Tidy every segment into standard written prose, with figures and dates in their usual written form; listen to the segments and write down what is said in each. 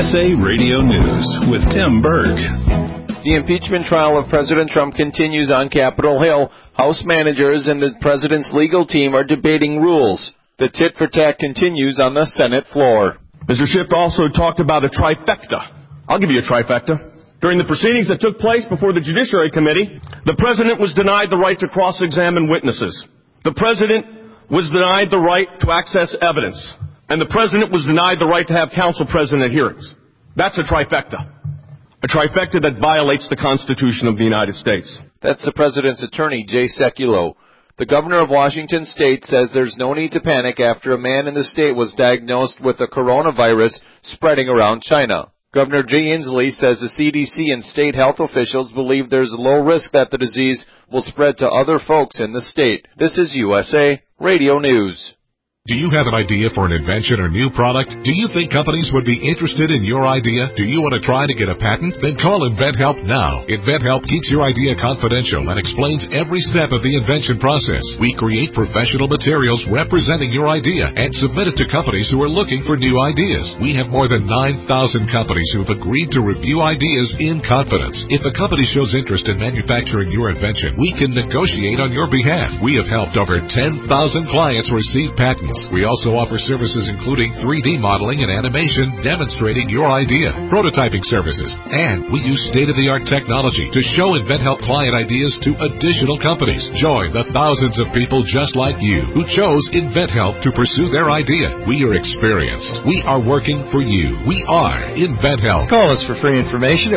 USA Radio News with Tim Berg. The impeachment trial of President Trump continues on Capitol Hill. House managers and the president's legal team are debating rules. The tit-for-tat continues on the Senate floor. Mr. Schiff also talked about a trifecta. I'll give you a trifecta. During the proceedings that took place before the Judiciary Committee, the president was denied the right to cross-examine witnesses. The president was denied the right to access evidence. And the president was denied the right to have counsel present at hearings. That's a trifecta. A trifecta that violates the Constitution of the United States. That's the president's attorney, Jay Sekulow. The governor of Washington State says there's no need to panic after a man in the state was diagnosed with the coronavirus spreading around China. Governor Jay Inslee says the CDC and state health officials believe there's a low risk that the disease will spread to other folks in the state. This is USA Radio News. Do you have an idea for an invention or new product? Do you think companies would be interested in your idea? Do you want to try to get a patent? Then call InventHelp now. InventHelp keeps your idea confidential and explains every step of the invention process. We create professional materials representing your idea and submit it to companies who are looking for new ideas. We have more than 9,000 companies who have agreed to review ideas in confidence. If a company shows interest in manufacturing your invention, we can negotiate on your behalf. We have helped over 10,000 clients receive patents. We also offer services including 3D modeling and animation demonstrating your idea, prototyping services, and we use state-of-the-art technology to show InventHelp client ideas to additional companies. Join the thousands of people just like you who chose InventHelp to pursue their idea. We are experienced. We are working for you. We are InventHelp. Call us for free information at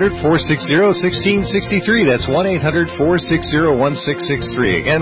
1-800-460-1663. That's 1-800-460-1663. Again,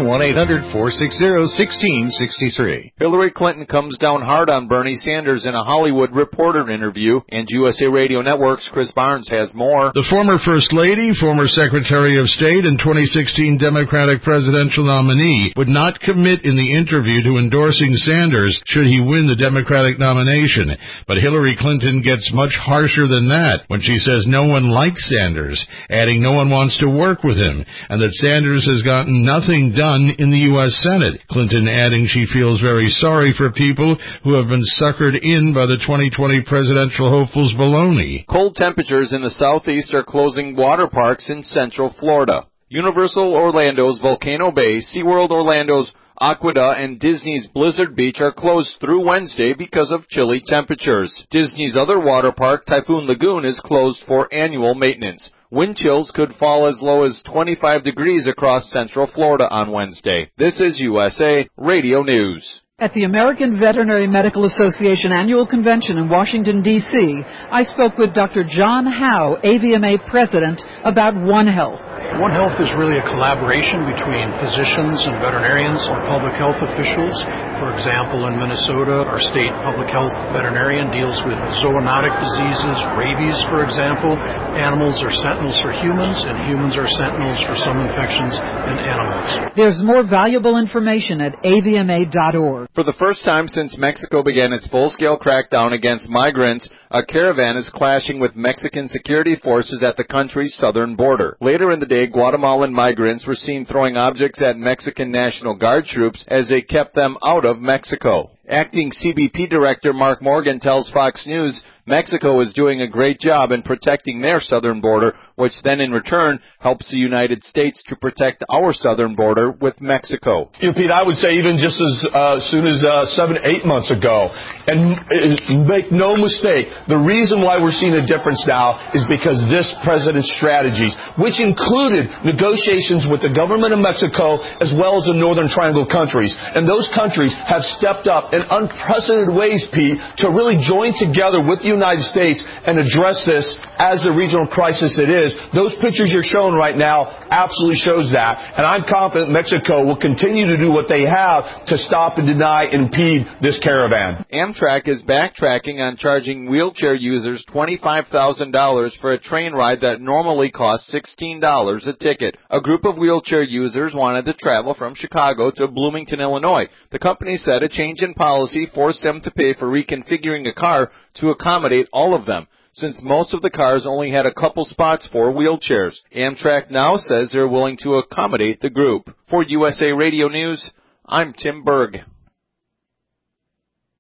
1-800-460-1663. Hillary Clinton comes down hard on Bernie Sanders in a Hollywood Reporter interview, and USA Radio Network's Chris Barnes has more. The former First Lady, former Secretary of State, and 2016 Democratic presidential nominee would not commit in the interview to endorsing Sanders should he win the Democratic nomination. But Hillary Clinton gets much harsher than that when she says no one likes Sanders, adding no one wants to work with him, and that Sanders has gotten nothing done in the U.S. Senate. Clinton adding she feels very sorry for people who have been suckered in by the 2020 presidential hopefuls' baloney. Cold temperatures in the southeast are closing water parks in central Florida. Universal Orlando's Volcano Bay, SeaWorld Orlando's Aquada, and Disney's Blizzard Beach are closed through Wednesday because of chilly temperatures. Disney's other water park, Typhoon Lagoon, is closed for annual maintenance. Wind chills could fall as low as 25 degrees across central Florida on Wednesday. This is USA Radio News. At the American Veterinary Medical Association Annual Convention in Washington, D.C., I spoke with Dr. John Howe, AVMA President, about One Health. One Health is really a collaboration between physicians and veterinarians and public health officials. For example, in Minnesota, our state public health veterinarian deals with zoonotic diseases, rabies, for example. Animals are sentinels for humans, and humans are sentinels for some infections in animals. There's more valuable information at avma.org. For the first time since Mexico began its full-scale crackdown against migrants, a caravan is clashing with Mexican security forces at the country's southern border. Later in the day, Guatemalan migrants were seen throwing objects at Mexican National Guard troops as they kept them out of Mexico. Acting CBP Director Mark Morgan tells Fox News Mexico is doing a great job in protecting their southern border, which then in return helps the United States to protect our southern border with Mexico. You know, Pete, I would say even just as soon as 7-8 months ago. And make no mistake, the reason why we're seeing a difference now is because this president's strategies, which included negotiations with the government of Mexico as well as the Northern Triangle countries. And those countries have stepped up in unprecedented ways, Pete, to really join together with the United States and address this as the regional crisis it is. Those pictures you're showing right now absolutely shows that. And I'm confident Mexico will continue to do what they have to stop and deny and impede this caravan. Amtrak is backtracking on charging wheelchair users $25,000 for a train ride that normally costs $16 a ticket. A group of wheelchair users wanted to travel from Chicago to Bloomington, Illinois. The company said a change in policy forced them to pay for reconfiguring a car to accommodate all of them, since most of the cars only had a couple spots for wheelchairs. Amtrak now says they're willing to accommodate the group. For USA Radio News, I'm Tim Berg.